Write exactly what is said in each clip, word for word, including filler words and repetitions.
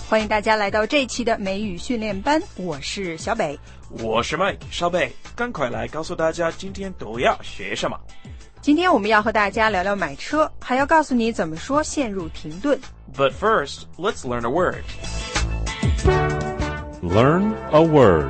欢迎大家来到这一期的美语训练班，我是小北， 我是 Mike。小北，赶快来告诉大家今天都要学什么。 今天我们要和大家聊聊买车，还要告诉你怎么说陷入停顿。 But first, let's learn a word. Learn a word.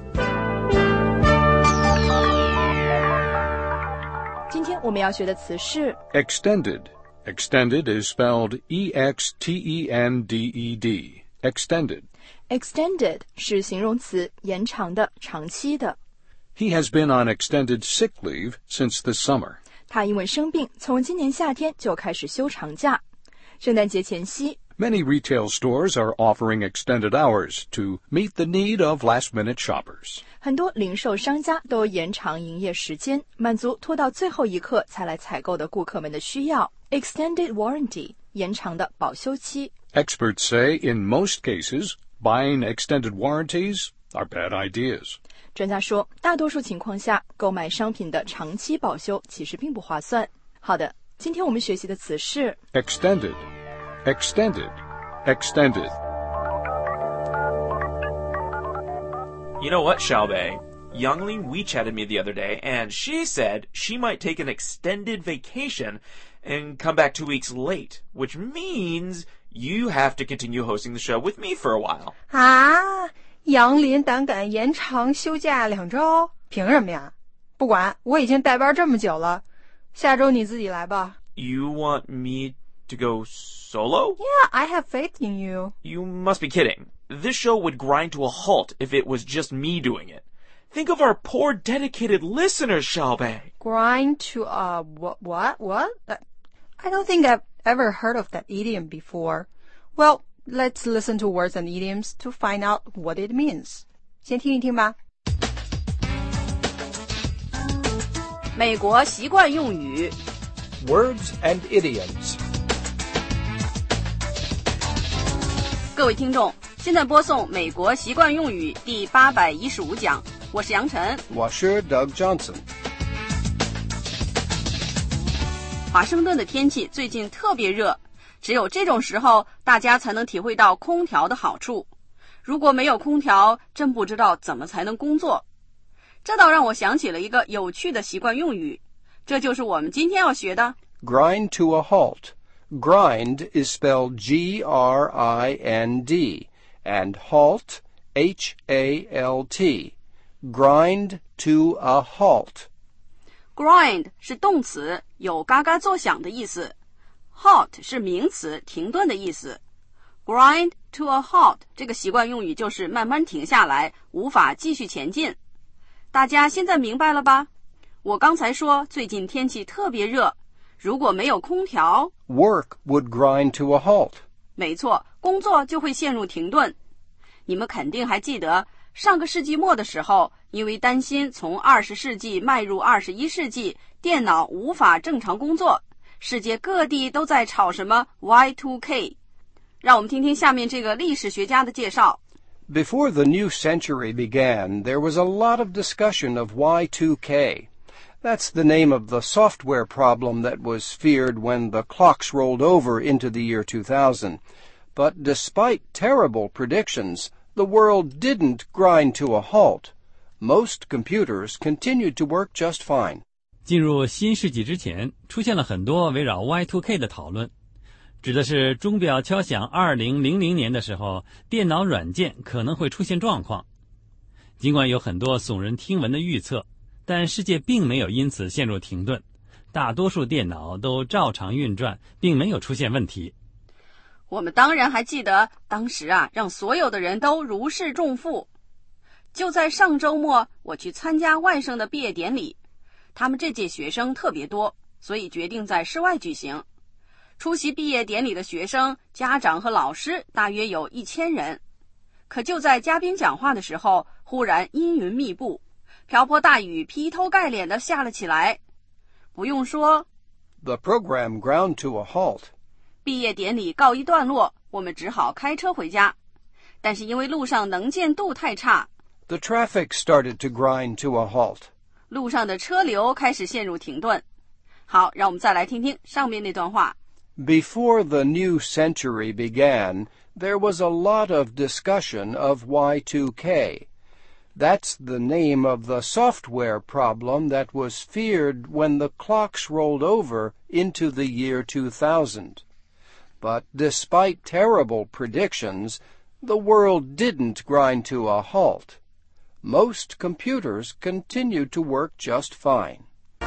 今天我们要学的词是 Extended.Extended is spelled E X T E N D E D. Extended. Extended 是形容词，延长的，长期的。 He has been on extended sick leave since this summer. 他因为生病，从今年夏天就开始休长假。圣诞节前夕 Many retail stores are offering extended hours to meet the need of last-minute shoppers. 很多零售商家都延长营业时间，满足拖到最后一刻才来采购的顾客们的需要。Extended warranty 延长的保修期。 Experts say in most cases, buying extended warranties are bad ideas. 专家说，大多数情况下，购买商品的长期保修其实并不划算。好的，今天我们学习的词是 Extended, extended, extended. You know what, Xiaobei? Youngling WeChatted me the other day, and she said she might take an extended vacation and come back two weeks late, which means you have to continue hosting the show with me for a while. 啊，杨林胆敢延长休假两周，凭什么呀？不管，我已经带班这么久了，下周你自己来吧。 You want me to go solo? Yeah, I have faith in you. You must be kidding. This show would grind to a halt if it was just me doing it. Think of our poor dedicated listeners, Xiaobei. Grind to a what? What? What? I don't think I've ever heard of that idiom before. Well, let's listen to words and idioms to find out what it means. 先听一听吧。 美国习惯用语 Words and idioms. 各位听众，现在播送美国习惯用语第八百一十五讲，我是杨晨， 我是 Doug Johnson。 华盛顿的天气最近特别热，只有这种时候，大家才能体会到空调的好处。如果没有空调，真不知道怎么才能工作。这倒让我想起了一个有趣的习惯用语，这就是我们今天要学的 Grind to a halt. Grind is spelled G R I N D, and halt, H A L T. Grind to a halt. Grind 是动词，有嘎嘎作响的意思。Halt 是名词，停顿的意思。Grind to a halt 这个习惯用语就是慢慢停下来，无法继续前进。大家现在明白了吧？我刚才说最近天气特别热，如果没有空调 Work would grind to a halt. 没错，工作就会陷入停顿。你们肯定还记得上个世纪末的时候，因为担心从二十世纪迈入二十一世纪，电脑无法正常工作，世界各地都在吵什么 Y two K。 让我们听听下面这个历史学家的介绍。 Before the new century began, there was a lot of discussion of Y two K. That's the name of the software problem that was feared when the clocks rolled over into the year two thousand. But despite terrible predictions, the world didn't grind to a halt. Most computers continued to work just fine. 进入新世纪之前，出现了很多围绕 Y two K 的讨论，指的是钟表敲响二零零零年的时候，电脑软件可能会出现状况。尽管有很多耸人听闻的预测，但世界并没有因此陷入停顿，大多数电脑都照常运转，并没有出现问题。 我们当然还记得当时啊，让所有的人都如释重负。就在上周末，我去参加外甥的毕业典礼，他们这届学生特别多，所以决定在室外举行。出席毕业典礼的学生、家长和老师大约有一千人。可就在嘉宾讲话的时候，忽然阴云密布，瓢泼大雨劈头盖脸地下了起来。不用说 The program ground to a halt. 毕业典礼告一段落，我们只好开车回家。但是因为路上能见度太差， The traffic started to grind to a halt. 路上的车流开始陷入停顿。好，让我们再来听听上面那段话。 Before the new century began, there was a lot of discussion of Y two K. That's the name of the software problem that was feared when the clocks rolled over into the year two thousand. But despite terrible predictions, the world didn't grind to a halt. Most computers continued to work just fine.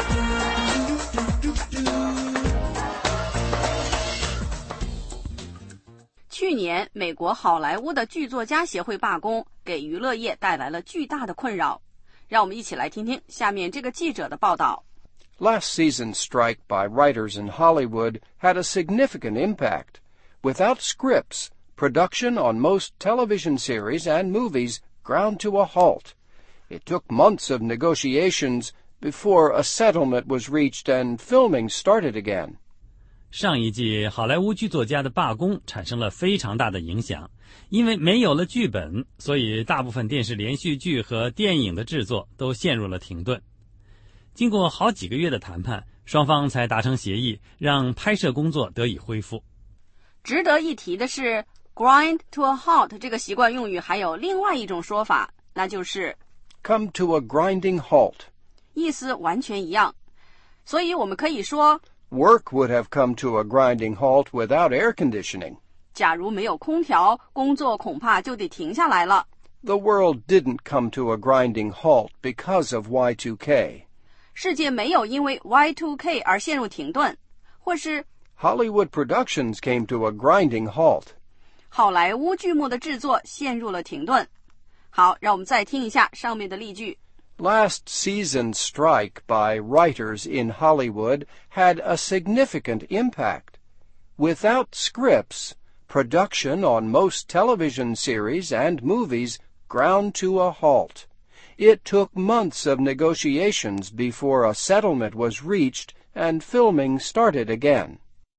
去年，美国好莱坞的剧作家协会罢工，给娱乐业带来了巨大的困扰。让我们一起来听听下面这个记者的报道。 Last season's strike by writers in Hollywood had a significant impact. Without scripts, production on most television series and movies ground to a halt. It took months of negotiations before a settlement was reached and filming started again. 上一季好莱坞剧作家的罢工产生了非常大的影响，因为没有了剧本，所以大部分电视连续剧和电影的制作都陷入了停顿。经过好几个月的谈判，双方才达成协议，让拍摄工作得以恢复。 值得一提的是 grind to a halt 这个习惯用语还有另外一种说法，那就是 come to a grinding halt. 意思完全一样。所以我们可以说 Work would have come to a grinding halt without air conditioning. 假如没有空调，工作恐怕就得停下来了。 The world didn't come to a grinding halt because of Y two K. 世界没有因为 Y two K 而陷入停顿，或是 Hollywood productions came to a grinding halt. 好莱坞剧目的制作陷入了停顿。好，让我们再听一下上面的例句。 Last season's strike by writers in Hollywood had a significant impact. Without scripts, production on most television series and movies ground to a halt. It took months of negotiations before a settlement was reached and filming started again.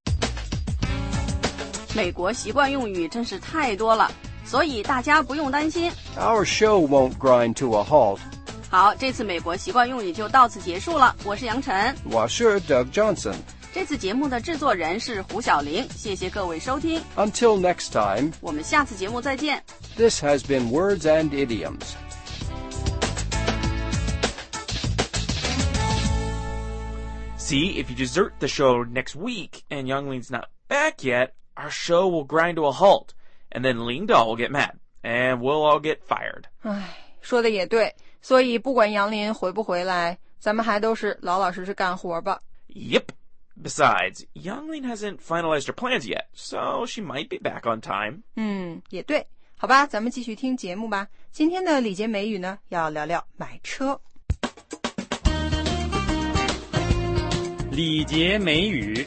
美国习惯用语真是太多了，所以大家不用担心。 Our show won't grind to a halt. 好，这次美国习惯用语就到此结束了。我是杨晨， 我是 Doug Johnson. 这次节目的制作人是胡小玲，谢谢各位收听。 Until next time, 我们下次节目再见。 This has been Words and Idioms. See, if you desert the show next week and Youngling's not back yet, our show will grind to a halt, and then Ling Dao will get mad, and we'll all get fired. 唉，说的也对，所以不管杨林回不回来，咱们还都是老老实实干活吧。 Yep. Besides, Youngling hasn't finalized her plans yet, so she might be back on time. 嗯，也对。好吧，咱们继续听节目吧。今天的礼节美语呢，要聊聊买车。 礼节美语。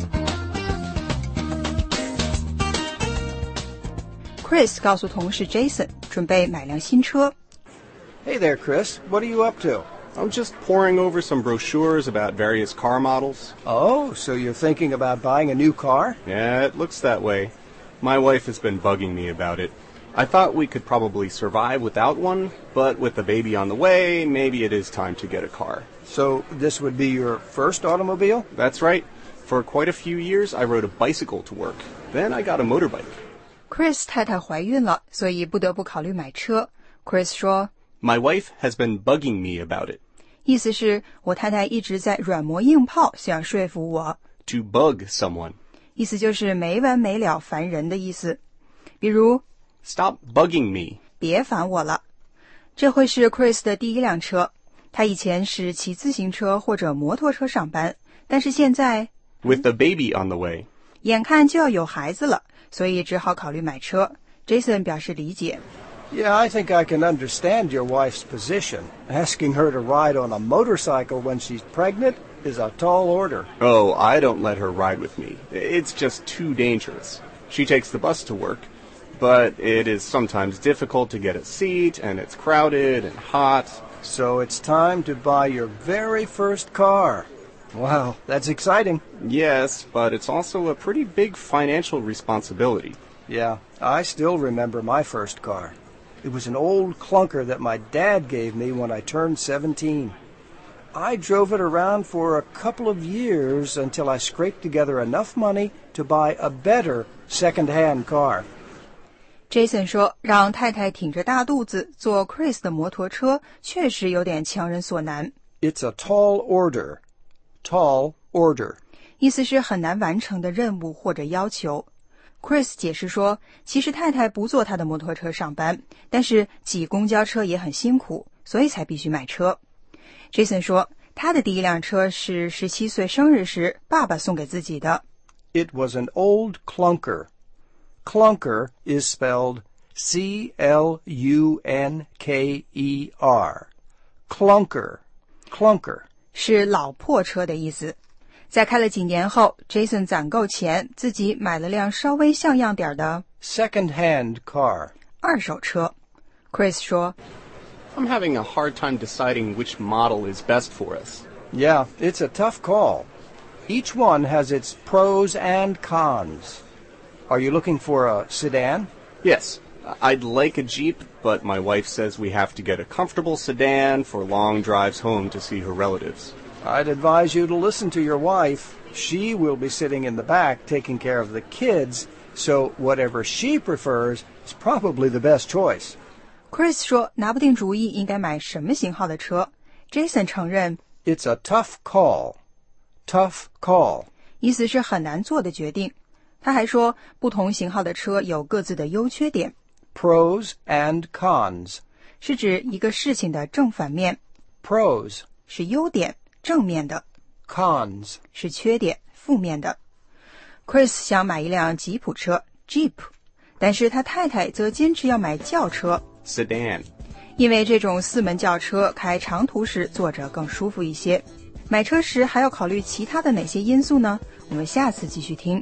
Chris 告诉同事 Jason 准备买辆新车。 Hey there, Chris. What are you up to? I'm just poring over some brochures about various car models. Oh, so you're thinking about buying a new car? Yeah, it looks that way. My wife has been bugging me about it. I thought we could probably survive without one, but with the baby on the way, maybe it is time to get a car. So this would be your first automobile? That's right. For quite a few years, I rode a bicycle to work. Then I got a motorbike. Chris 太太怀孕了，所以不得不考虑买车。Chris 说 My wife has been bugging me about it. 意思是我太太一直在软磨硬泡，想说服我。 To bug someone. 意思就是没完没了烦人的意思。比如 Stop bugging me. 别烦我了。这会是 Chris 的第一辆车。他以前是骑自行车或者摩托车上班，但是现在 With the baby on the way. 眼看就要有孩子了，所以只好考虑买车。Jason 表示理解。 Yeah, I think I can understand your wife's position. Asking her to ride on a motorcycle when she's pregnant is a tall order. Oh, I don't let her ride with me. It's just too dangerous. She takes the bus to work, but it is sometimes difficult to get a seat, and it's crowded and hot. So it's time to buy your very first car. Wow, that's exciting. Yes, but it's also a pretty big financial responsibility. Yeah, I still remember my first car. It was an old clunker that my dad gave me when I turned seventeen. I drove it around for a couple of years until I scraped together enough money to buy a better second-hand car. Jason 说，让太太挺着大肚子坐 Chris 的摩托车，确实有点强人所难。 It's a tall order. Tall order. 意思是很难完成的任务或者要求。Chris 解释说，其实太太不坐他的摩托车上班，但是挤公交车也很辛苦，所以才必须买车。Jason 说，他的第一辆车是十七岁生日时爸爸送给自己的。 It was an old clunker. Clunker is spelled C L U N K E R. Clunker. Clunker. 是老破车的意思。在开了几年后 Jason 攒够钱，自己买了辆稍微像样点的 second-hand car. 二手车。Chris 说， I'm having a hard time deciding which model is best for us. Yeah, it's a tough call. Each one has its pros and cons. Are you looking for a sedan? Yes, I'd like a Jeep, but my wife says we have to get a comfortable sedan for long drives home to see her relatives. I'd advise you to listen to your wife. She will be sitting in the back taking care of the kids, so whatever she prefers is probably the best choice. Chris 说拿不定主意应该买什么型号的车。Jason 承认 It's a tough call. Tough call. 意思是很难做的决定。他还说不同型号的车有各自的优缺点。 Pros and cons. 是指一个事情的正反面。 Pros. 是优点正面的。 Cons. 是缺点负面的。Chris 想买一辆吉普车 Jeep， 但是他太太则坚持要买轿车 Sedan. 因为这种四门轿车开长途时坐着更舒服一些。买车时还要考虑其他的哪些因素呢？我们下次继续听。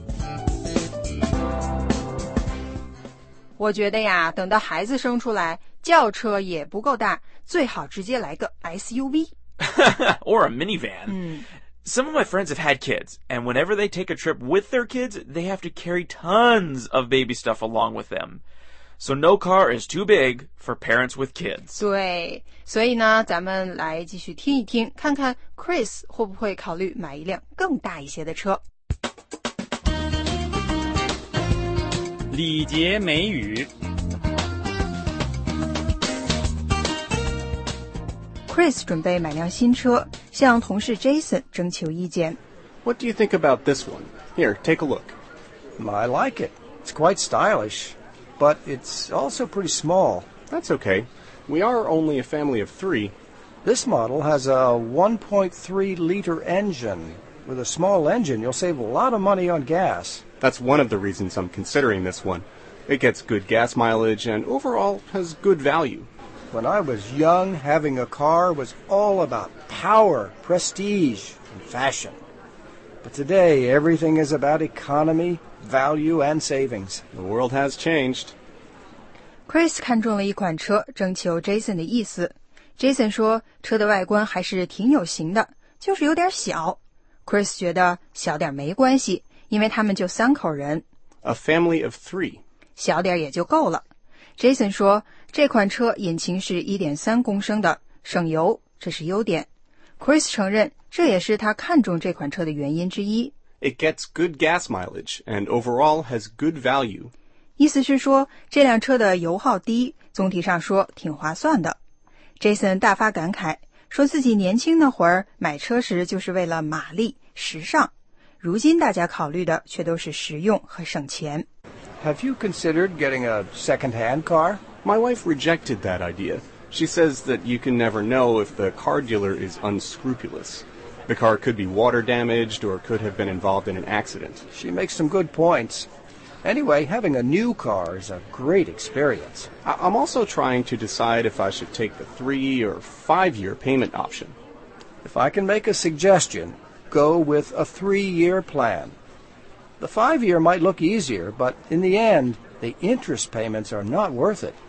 我觉得呀，等到孩子生出来，轿车也不够大，最好直接来个 S U V or a minivan. 嗯 Some of my friends have had kids, and whenever they take a trip with their kids, they have to carry tons of baby stuff along with them. So no car is too big for parents with kids. 对，所以呢，咱们来继续听一听，看看 Chris 会不会考虑买一辆更大一些的车。 礼节美语。 Chris 准备买辆新车，向同事 Jason 征求意见。 What do you think about this one? Here, take a look. I like it. It's quite stylish, but it's also pretty small. That's okay. We are only a family of three. This model has a one point three liter engine. With a small engine, you'll save a lot of money on gas. That's one of the reasons I'm considering this one. It gets good gas mileage and overall has good value. When I was young, having a car was all about power, prestige, and fashion. But today, everything is about economy, value, and savings. The world has changed. Chris 看中了一款车，征求 Jason 的意思。Jason 说，车的外观还是挺有型的，就是有点小。Chris 觉得小点没关系，因为他们就三口人。 A family of three. 小点也就够了。Jason 说，这款车引擎是 一点三公升的，省油，这是优点。Chris 承认，这也是他看中这款车的原因之一。 It gets good gas mileage and overall has good value. 意思是说，这辆车的油耗低，总体上说挺划算的。Jason 大发感慨，说自己年轻那会儿买车时就是为了马力、时尚，如今大家考虑的却都是实用和省钱。 Have you considered getting a second-hand car? My wife rejected that idea. She says that you can never know if the car dealer is unscrupulous. The car could be water damaged or could have been involved in an accident. She makes some good points. Anyway, having a new car is a great experience. I- I'm also trying to decide if I should take the three or five year payment option. If I can make a suggestion, go with a three-year plan. The five-year might look easier, but in the end, the interest payments are not worth it.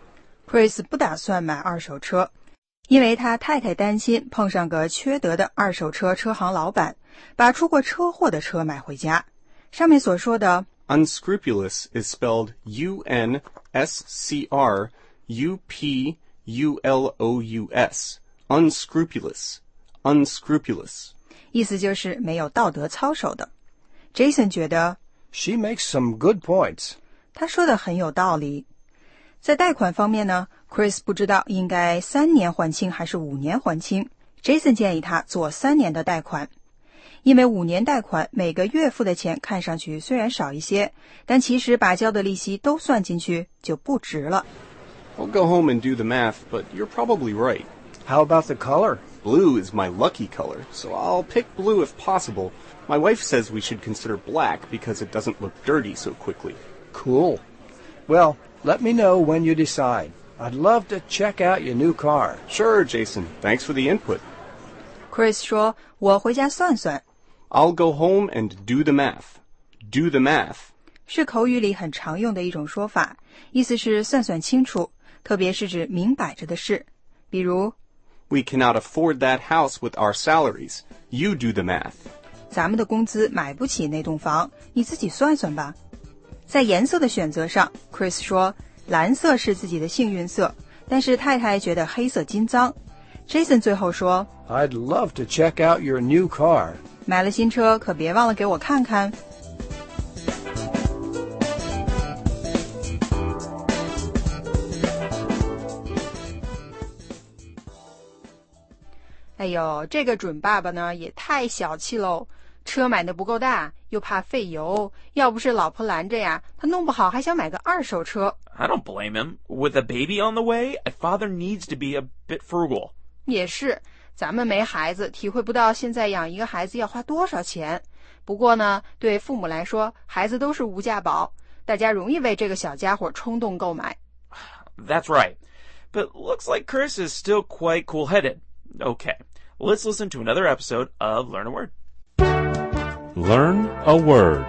Chris 不打算买二手车，因为他太太担心碰上个缺德的二手车车行老板，把出过车祸的车买回家。上面所说的 Unscrupulous is spelled U N S C R U P U L O U S. Unscrupulous. unscrupulous. 意思就是没有道德操守的。Jason 觉得 She makes some good points. 他说的很有道理。在贷款方面呢 Chris 不知道应该三年还清还是五年还清。Jason 建议他做三年的贷款，因为五年贷款每个月付的钱看上去虽然少一些，但其实把交的利息都算进去就不值了。 I'll go home and do the math, but you're probably right. How about the color? Blue is my lucky color, so I'll pick blue if possible. My wife says we should consider black because it doesn't look dirty so quickly. Cool. Well, let me know when you decide. I'd love to check out your new car. Sure, Jason. Thanks for the input. Chris 说我回家算算。 I'll go home and do the math. Do the math. 是口语里很常用的一种说法，意思是算算清楚，特别是指明摆着的事。比如 We cannot afford that house with our salaries. You do the math. 咱们的工资买不起那栋房，你自己算算吧。在颜色的选择上 Chris 说蓝色是自己的幸运色，但是太太觉得黑色金脏。Jason 最后说 I'd love to check out your new car. 买了新车可别忘了给我看看。哎呦，这个准爸爸呢也太小气喽，车买的不够大，又怕费油，要不是老婆拦着呀，他弄不好还想买个二手车。 I don't blame him. With a baby on the way, a father needs to be a bit frugal. 也是，咱们没孩子，体会不到现在养一个孩子要花多少钱。不过呢，对父母来说，孩子都是无价宝，大家容易为这个小家伙冲动购买。 That's right. But looks like Chris is still quite cool-headed. Okay, let's listen to another episode of Learn a Word. Learn a word.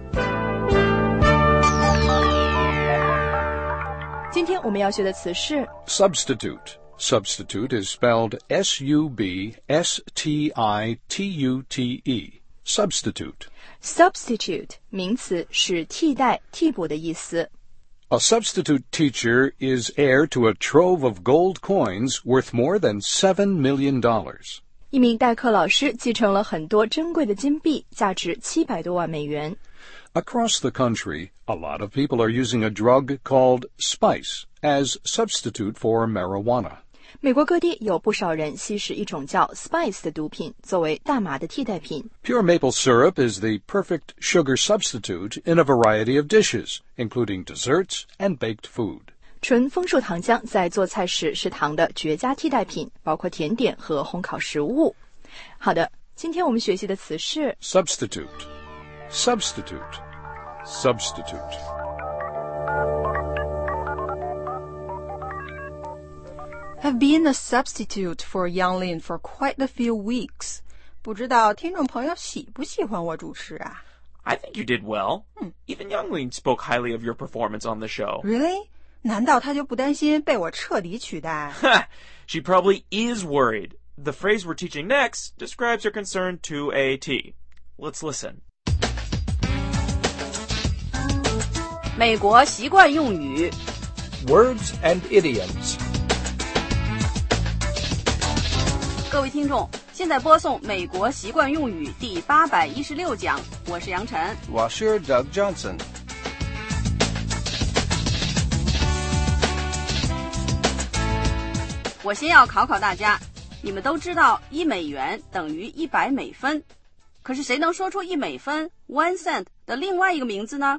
今天我们要学的词是 Substitute. Substitute is spelled S U B S T I T U T E. Substitute. substitute 名词，是替代、替补的意思。 A substitute teacher is heir to a trove of gold coins worth more than seven million dollars. 一名代课老师继承了很多珍贵的金币，价值七百多万美元。 Across the country, a lot of people are using a drug called spice as substitute for marijuana. 美国各地有不少人吸食一种叫 spice 的毒品，作为大麻的替代品。 Pure maple syrup is the perfect sugar substitute in a variety of dishes, including desserts and baked food. 纯枫树糖浆在做菜时是糖的绝佳替代品，包括甜点和烘烤食物。好的，今天我们学习的词是 Substitute. Substitute. Substitute. Have been a substitute for Yang Lin for quite a few weeks. 不知道听众朋友喜不喜欢我主持啊？ I think you did well. Even Youngling spoke highly of your performance on the show. Really? 难道他就不担心被我彻底取代？ She probably is worried. The phrase we're teaching next describes her concern to a T. Let's listen. 美国习惯用语 Words and idioms. 各位听众，现在播送美国习惯用语第八百一十六讲，我是杨晨。 我是 Doug Johnson. 我先要考考大家，你们都知道一美元等于一百美分，可是谁能说出一美分 one cent 的另外一个名字呢？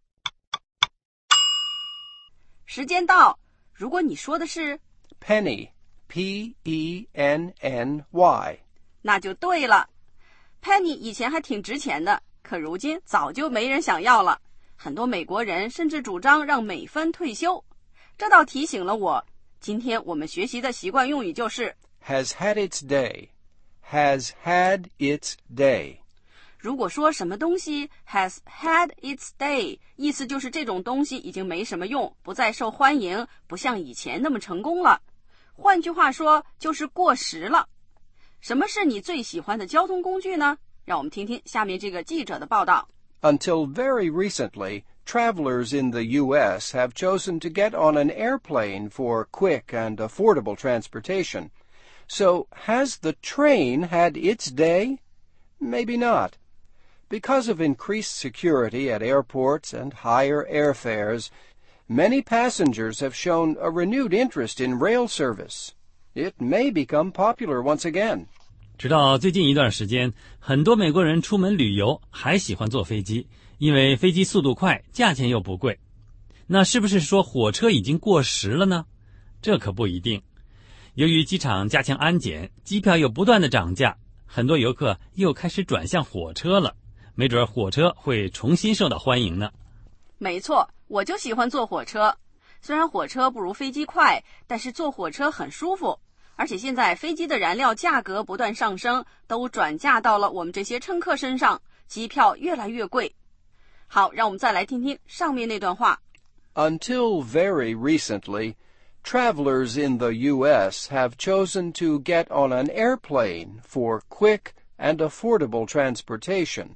时间到，如果你说的是 Penny. P E N N Y. 那就对了。 Penny 以前还挺值钱的，可如今早就没人想要了。很多美国人甚至主张让美分退休。这倒提醒了我，今天我们学习的习惯用语就是 Has had its day. Has had its day. 如果说什么东西 has had its day， 意思就是这种东西已经没什么用，不再受欢迎，不像以前那么成功了。换句话说，就是过时了。什么是你最喜欢的交通工具呢？让我们听听下面这个记者的报道。 Until very recently, travelers in the U S have chosen to get on an airplane for quick and affordable transportation. So, has the train had its day? Maybe not. Because of increased security at airports and higher airfares, many passengers have shown a renewed interest in rail service. It may become popular once again. 直到最近一段时间，很多美国人出门旅游还喜欢坐飞机，因为飞机速度快，价钱又不贵。那是不是说火车已经过时了呢？这可不一定。由于机场加强安检，机票又不断的涨价，很多游客又开始转向火车了，没准火车会重新受到欢迎呢。 没错，我就喜欢坐火车。虽然火车不如飞机快，但是坐火车很舒服。而且现在飞机的燃料价格不断上升，都转嫁到了我们这些乘客身上，机票越来越贵。好，让我们再来听听上面那段话。 Until very recently, travelers in the U S have chosen to get on an airplane for quick and affordable transportation.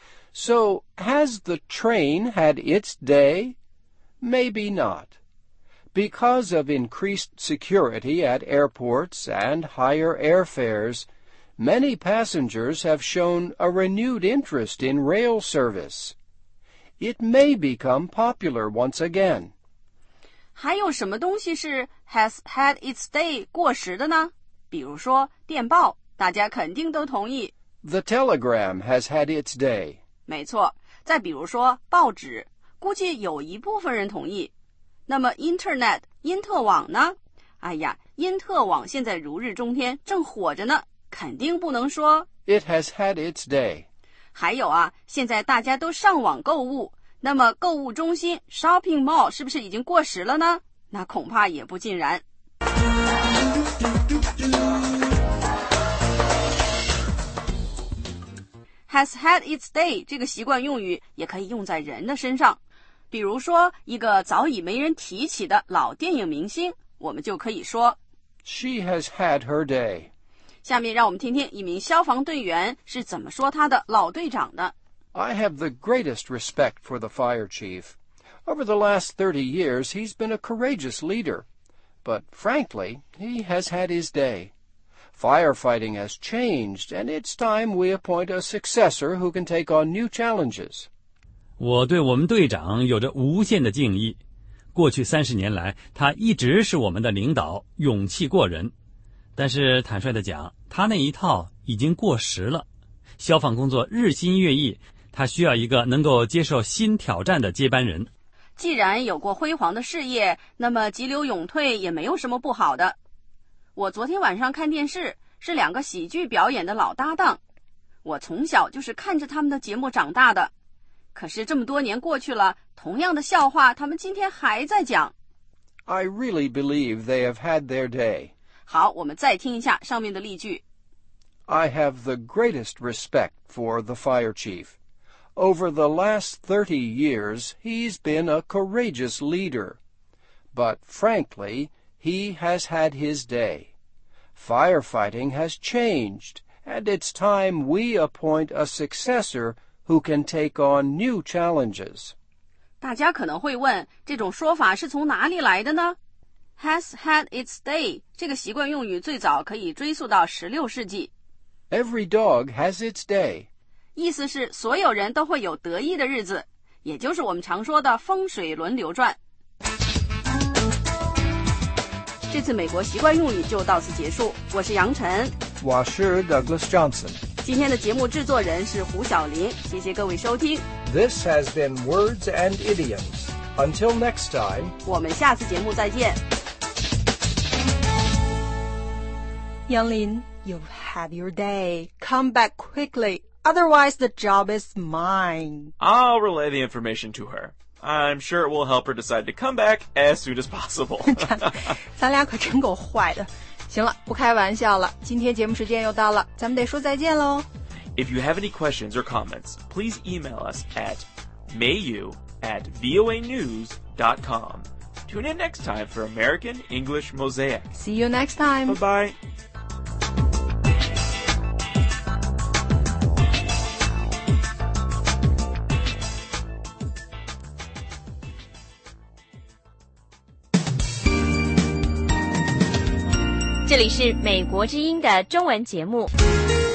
So, has the train had its day? Maybe not.Because of increased security at airports and higher airfares, many passengers have shown a renewed interest in rail service. It may become popular once again. 还有什么东西是 has had its day 过时的呢？比如说电报，大家肯定都同意。 The telegram has had its day. 没错，再比如说报纸，估计有一部分人同意。那么 Internet 因特网呢？哎呀，因特网现在如日中天，正火着呢，肯定不能说 It has had its day. 还有啊，现在大家都上网购物，那么购物中心 shopping mall 是不是已经过时了呢？那恐怕也不尽然。has had its day 这个习惯用语也可以用在人的身上。比如说一个早已没人提起的老电影明星，我们就可以说 She has had her day. 下面让我们听听一名消防队员是怎么说他的老队长的。 I have the greatest respect for the fire chief. Over the last thirty years, he's been a courageous leader. But frankly, he has had his day. Firefighting has changed, and it's time we appoint a successor who can take on new challenges. 我对我们队长有着无限的敬意。过去三十年来，他一直是我们的领导，勇气过人。但是坦率地讲，他那一套已经过时了。消防工作日新月异，他需要一个能够接受新挑战的接班人。 既然有过辉煌的事业，那么急流勇退也没有什么不好的。我昨天晚上看电视，是两个喜剧表演的老搭档。我从小就是看着他们的节目长大的。可是这么多年过去了，同样的笑话他们今天还在讲。 I really believe they have had their day. 好，我们再听一下上面的例句。 I have the greatest respect for the fire chief. Over the last thirty years, he's been a courageous leader. But frankly, he has had his day. Firefighting has changed, and it's time we appoint a successor who can take on new challenges. 大家可能会问，这种说法是从哪里来的呢？ Has had its day 这个习惯用语最早可以追溯到十六世纪。 Every dog has its day. 意思是所有人都会有得意的日子，也就是我们常说的风水轮流转。这次美国习惯用语就到此结束，我是杨晨， 我是 Douglas Johnson。 今天的节目制作人是胡小玲，谢谢各位收听。 This has been Words and Idioms. Until next time, 我们下次节目再见。 Younglin, you've had your day. Come back quickly, otherwise the job is mine. I'll relay the information to her. I'm sure it will help her decide to come back as soon as possible. 咱俩可真够坏的。行了，不开玩笑了，今天节目时间又到了，咱们得说再见喽。 If you have any questions or comments, please email us at mayu at voa news dot com. Tune in next time for American English Mosaic. See you next time. Bye-bye. 这里是美国之音的中文节目。